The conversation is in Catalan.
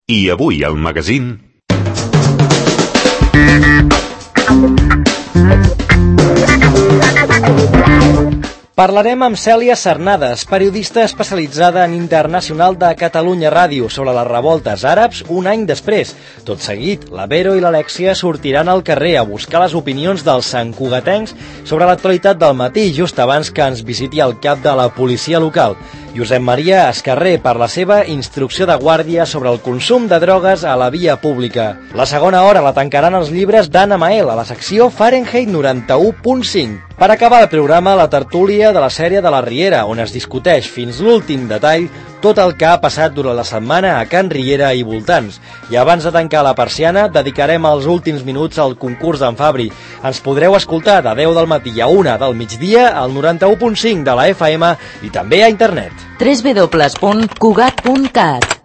I avui al magazín... Parlarem amb Cèlia Cernades, periodista especialitzada en Internacional de Catalunya Ràdio, sobre les revoltes àrabs un any després. Tot seguit, la Vero i l'Alèxia sortiran al carrer a buscar les opinions dels santcugatencs sobre l'actualitat del matí, just abans que ens visiti el cap de la policia local. Josep Maria Escarrer per la seva instrucció de guàrdia sobre el consum de drogues a la via pública. La segona hora la tancaran els llibres d'Anna Mael a la secció Fahrenheit 91.5. Per acabar el programa, la tertúlia de la sèrie de la Riera, on es discuteix fins l'últim detall tot el que ha passat durant la setmana a Can Riera i voltants. I abans de tancar la persiana, dedicarem els últims minuts al concurs d'en Fabri. Ens podreu escoltar de 10 del matí a 1 del migdia al 91.5 de la FM i també a internet. www.cugat.cat